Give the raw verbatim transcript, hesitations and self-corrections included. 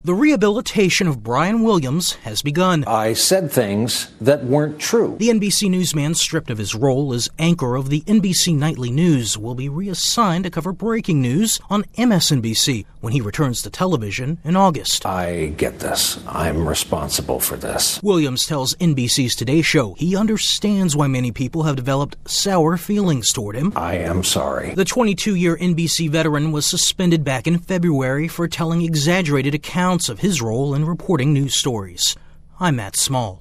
The rehabilitation of Brian Williams has begun. I said things that weren't true. The N B C newsman, stripped of his role as anchor of the N B C Nightly News, will be reassigned to cover breaking news on M S N B C when he returns to television in August. I get this. I'm responsible for this. Williams tells N B C's Today Show he understands why many people have developed sour feelings toward him. I am sorry. The twenty-two-year N B C veteran was suspended back in February for telling exaggerated accounts of his role in reporting news stories. I'm Matt Small.